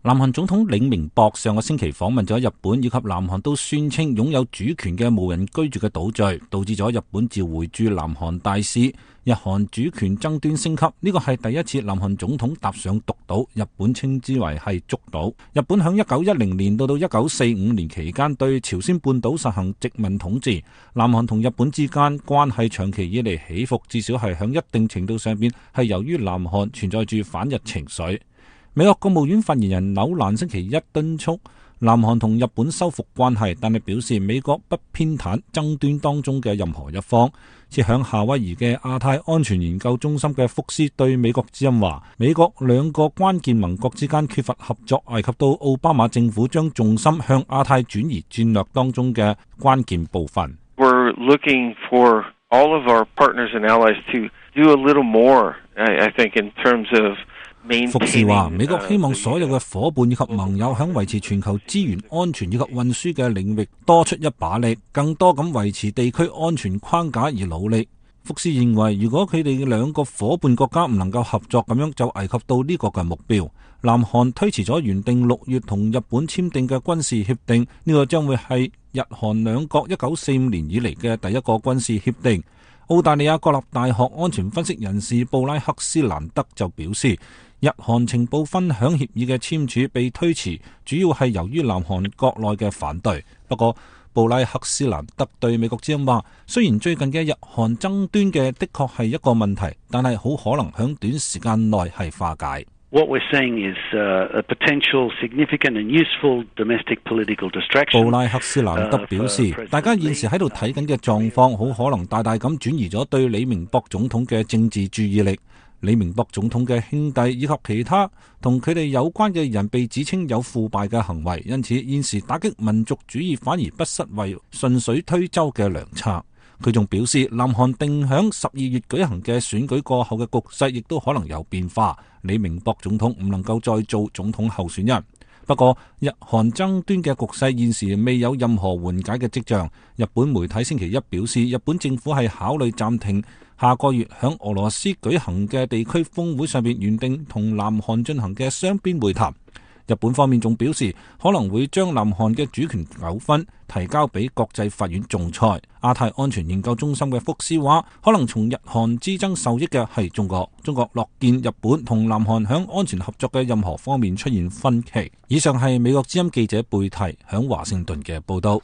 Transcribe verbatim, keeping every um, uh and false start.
南韓總統李明博上個星期訪問咗日本，以及南韓都宣稱擁有主權嘅無人居住嘅島嶼，導致咗日本召回駐南韓大使，日韓主權爭端升級。呢個係第一次南韓總統踏上獨島，日本稱之為係竹島。日本響一九一零年到到一九四五年期間對朝鮮半島實行殖民統治，南韓同日本之間關係長期以嚟起伏，至少係響一定程度上邊係由於南韓存在住反日情緒。美國國務院發言人紐蘭星期一敦促南韓同日本修復關係，但係表示美國不偏袒爭端當中嘅任何一方。設響夏威夷嘅亞太安全研究中心嘅福斯對美國之音話，美國兩個關鍵盟國之間缺乏合作，危及到奧巴馬政府將重心向亞太轉移戰略當中嘅關鍵部分。 We're looking for all of our partners and allies to do a little more, I think, in terms of 福士話，美國希望所有嘅伙伴以及盟友喺維持全球資源安全以及運輸嘅領域多出一把力，更多咁維持地區安全框架而努力。福士認為，如果佢哋兩個伙伴國家唔能夠合作，咁樣就危及到呢個嘅目標。南韓推遲咗原定六月同日本簽訂嘅軍事協定，呢個將會係日韓兩國一九四五年以嚟嘅第一個軍事協定。澳大利亞國立大學安全分析人士布拉克斯蘭德就表示，日韓情報分享協議嘅簽署被推遲，主要係由於南韓國內嘅反對。不過，布拉克斯蘭德對美國之音話，雖然最近嘅日韓爭端嘅的確係一個問題，但係好可能響短時間內係化解。 What we're seeing is a potential significant and useful domestic political distraction. 布拉克斯蘭德表示，大家現時喺度睇緊嘅狀況，好可能大大咁轉移咗對李明博總統嘅政治注意力。李明博總統嘅兄弟以及其他同佢哋有關嘅人被指稱有腐敗嘅行為，因此現時打擊民族主義反而不失為順水推舟嘅良策。佢仲表示，南韓定響十二月舉行嘅選舉過後嘅局勢亦都可能有變化，李明博總統唔能夠再做總統候選人。不過，日韓爭端嘅局勢現時未有任何緩解嘅跡象。日本媒體星期一表示，日本政府係考慮暫停下個月響俄羅斯舉行嘅地區峰會上面原定同南韓進行嘅雙邊會談。日本方面仲表示，可能會將南韓嘅主權糾紛提交俾國際法院仲裁。亞太安全研究中心嘅福斯話，可能從日韓之爭受益嘅係中國，中國樂見日本同南韓響安全合作嘅任何方面出現分歧。以上係美國之音記者貝提響華盛頓嘅報道。